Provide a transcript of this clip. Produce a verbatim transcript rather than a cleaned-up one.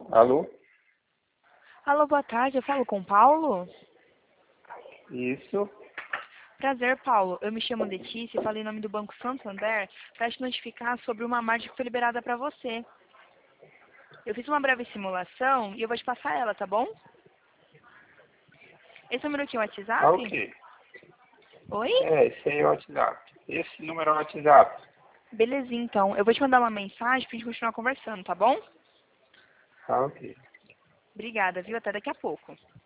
Alô? Alô, boa tarde. Eu falo com o Paulo? Isso. Prazer, Paulo. Eu me chamo Letícia e falei em nome do Banco Santander para te notificar sobre uma margem que foi liberada para você. Eu fiz uma breve simulação e eu vou te passar ela, tá bom? Esse número aqui é o WhatsApp? Ah, ok. Oi? É, esse aí é o WhatsApp. Esse número é o WhatsApp. Belezinha, então. Eu vou te mandar uma mensagem pra gente continuar conversando, tá bom? Ah, ok. Obrigada, viu? Até daqui a pouco.